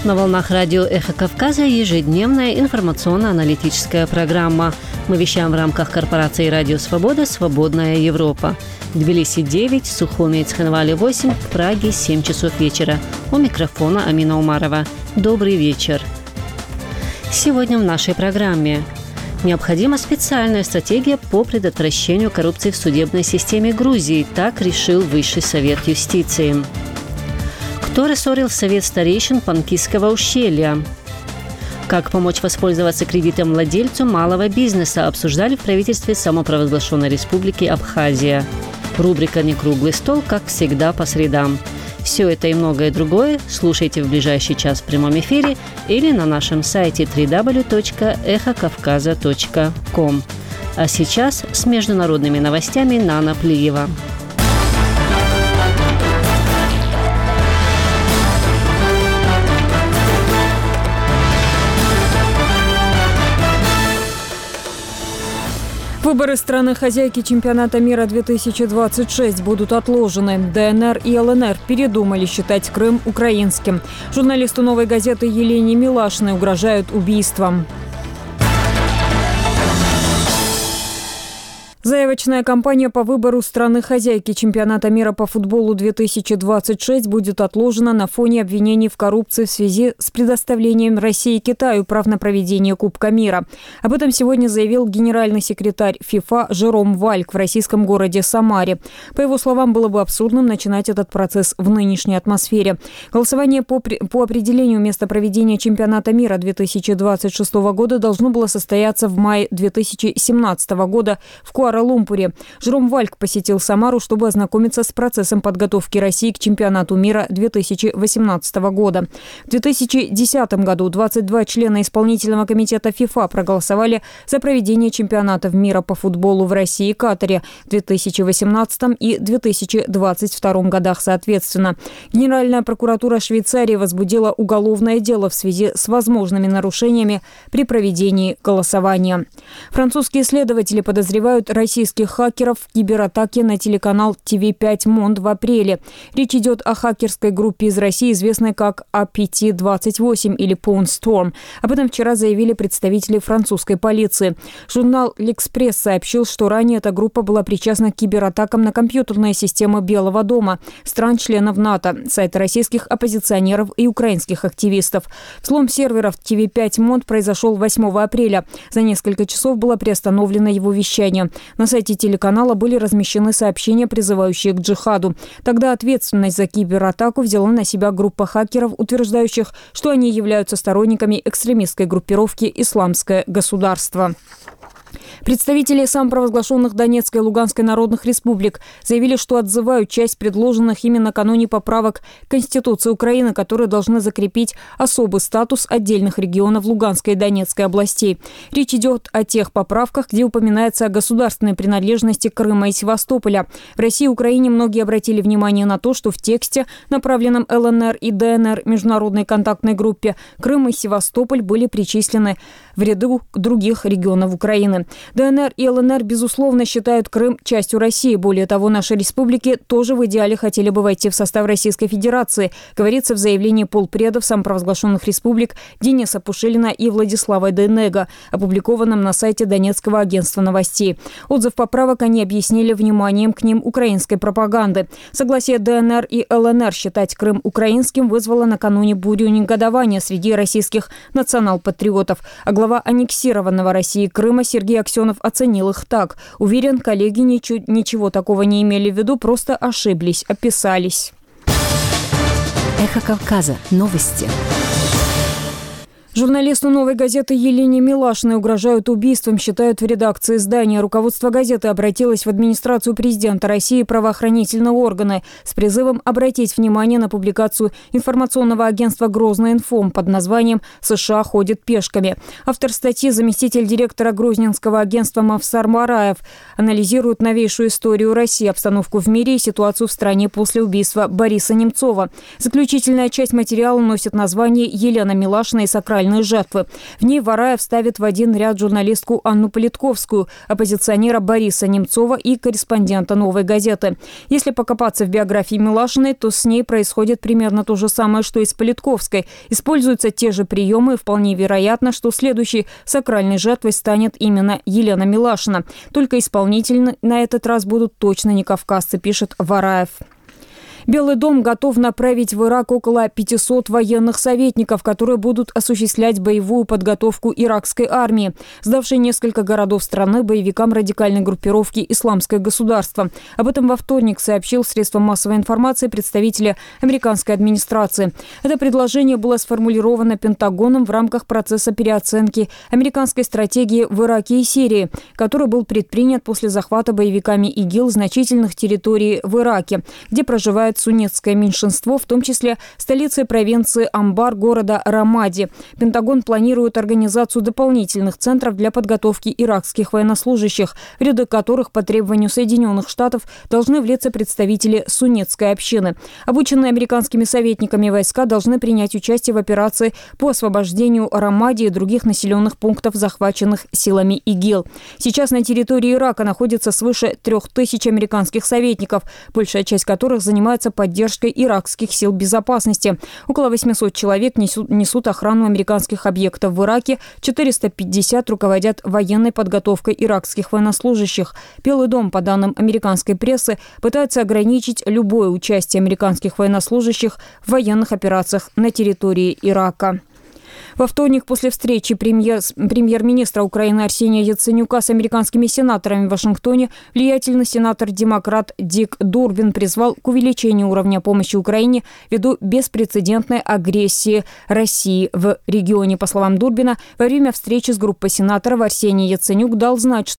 На волнах радио «Эхо Кавказа» ежедневная информационно-аналитическая программа. Мы вещаем в рамках корпорации «Радио Свобода. Свободная Европа». В Тбилиси 9, Сухуми и Цхинвале 8, в Праге 7 часов вечера. У микрофона Амина Умарова. Добрый вечер. Сегодня в нашей программе. Необходима специальная стратегия по предотвращению коррупции в судебной системе Грузии. Так решил Высший совет юстиции. Кто рассорил совет старейшин Панкисского ущелья? Как помочь воспользоваться кредитом владельцу малого бизнеса, обсуждали в правительстве самопровозглашенной республики Абхазия. Рубрика «Некруглый стол», как всегда, по средам. Все это и многое другое слушайте в ближайший час в прямом эфире или на нашем сайте www.эхокавказа.ком. А сейчас с международными новостями Нана Плиева. Выборы страны-хозяйки чемпионата мира 2026 будут отложены. ДНР и ЛНР передумали считать Крым украинским. Журналисту «Новой газеты» Елене Милашиной угрожают убийством. Заявочная кампания по выбору страны-хозяйки чемпионата мира по футболу 2026 будет отложена на фоне обвинений в коррупции в связи с предоставлением России и Китаю прав на проведение Кубка мира. Об этом сегодня заявил генеральный секретарь ФИФА Жером Вальк в российском городе Самаре. По его словам, было бы абсурдным начинать этот процесс в нынешней атмосфере. Голосование по определению места проведения чемпионата мира 2026 года должно было состояться в мае 2017 года в Куала-Лумпуре. Жером Вальк посетил Самару, чтобы ознакомиться с процессом подготовки России к чемпионату мира 2018 года. В 2010 году 22 члена исполнительного комитета ФИФА проголосовали за проведение чемпионатов мира по футболу в России и Катаре в 2018 и 2022 годах соответственно. Генеральная прокуратура Швейцарии возбудила уголовное дело в связи с возможными нарушениями при проведении голосования. Французские следователи подозревают российских хакеров в кибератаке на телеканал TV5 Monde в апреле. Речь идет о хакерской группе из России, известной как APT-28 или Pawn Storm. Об этом вчера заявили представители французской полиции. Журнал «L'Express» сообщил, что ранее эта группа была причастна к кибератакам на компьютерные системы Белого дома, стран-членов НАТО, сайты российских оппозиционеров и украинских активистов. Взлом серверов TV5 Monde произошел 8 апреля. За несколько часов было приостановлено его вещание. На сайте телеканала были размещены сообщения, призывающие к джихаду. Тогда ответственность за кибератаку взяла на себя группа хакеров, утверждающих, что они являются сторонниками экстремистской группировки «Исламское государство». Представители самопровозглашенных Донецкой и Луганской народных республик заявили, что отзывают часть предложенных ими накануне поправок к Конституции Украины, которые должны закрепить особый статус отдельных регионов Луганской и Донецкой областей. Речь идет о тех поправках, где упоминается о государственной принадлежности Крыма и Севастополя. В России и Украине многие обратили внимание на то, что в тексте, направленном ЛНР и ДНР международной контактной группе, Крым и Севастополь были причислены в ряду других регионов Украины. ДНР и ЛНР, безусловно, считают Крым частью России. Более того, наши республики тоже в идеале хотели бы войти в состав Российской Федерации, говорится в заявлении полпредов самопровозглашенных республик Дениса Пушилина и Владислава Денега, опубликованном на сайте Донецкого агентства новостей. Отзыв поправок они объяснили вниманием к ним украинской пропаганды. Согласие ДНР и ЛНР считать Крым украинским вызвало накануне бурю негодования среди российских национал-патриотов. А глава аннексированного России Крыма Сергей Аксенов оценил их так. Уверен, коллеги ничего такого не имели в виду, просто ошиблись, описались. Эхо Кавказа. Новости. Журналисту «Новой газеты» Елене Милашиной угрожают убийством, считают в редакции издания. Руководство газеты обратилось в администрацию президента России и правоохранительные органы с призывом обратить внимание на публикацию информационного агентства «Грозный-Инфом» под названием «США ходят пешками». Автор статьи, заместитель директора Грозненского агентства Мавсар Мараев, анализирует новейшую историю России, обстановку в мире и ситуацию в стране после убийства Бориса Немцова. Заключительная часть материала носит название «Елена Милашина и сакральная сакральные жертвы. В ней Вараев ставит в один ряд журналистку Анну Политковскую, оппозиционера Бориса Немцова и корреспондента «Новой газеты». Если покопаться в биографии Милашиной, то с ней происходит примерно то же самое, что и с Политковской. Используются те же приемы, и вполне вероятно, что следующей сакральной жертвой станет именно Елена Милашина. Только исполнители на этот раз будут точно не кавказцы, пишет Вараев. Белый дом готов направить в Ирак около 500 военных советников, которые будут осуществлять боевую подготовку иракской армии, сдавшей несколько городов страны боевикам радикальной группировки «Исламское государство». Об этом во вторник сообщил средствам массовой информации представители американской администрации. Это предложение было сформулировано Пентагоном в рамках процесса переоценки американской стратегии в Ираке и Сирии, который был предпринят после захвата боевиками ИГИЛ значительных территорий в Ираке, где проживает суннитское меньшинство, в том числе столицы провинции Амбар города Рамади. Пентагон планирует организацию дополнительных центров для подготовки иракских военнослужащих, в ряды которых по требованию Соединенных Штатов должны влиться представители суннитской общины. Обученные американскими советниками войска должны принять участие в операции по освобождению Рамади и других населенных пунктов, захваченных силами ИГИЛ. Сейчас на территории Ирака находится свыше 3000 американских советников, большая часть которых занимается поддержкой иракских сил безопасности. Около 800 человек несут охрану американских объектов в Ираке, 450 руководят военной подготовкой иракских военнослужащих. Белый дом, по данным американской прессы, пытается ограничить любое участие американских военнослужащих в военных операциях на территории Ирака. Во вторник после встречи премьер-министра Украины Арсения Яценюка с американскими сенаторами в Вашингтоне влиятельный сенатор-демократ Дик Дурбин призвал к увеличению уровня помощи Украине ввиду беспрецедентной агрессии России в регионе. По словам Дурбина, во время встречи с группой сенаторов Арсений Яценюк дал знать,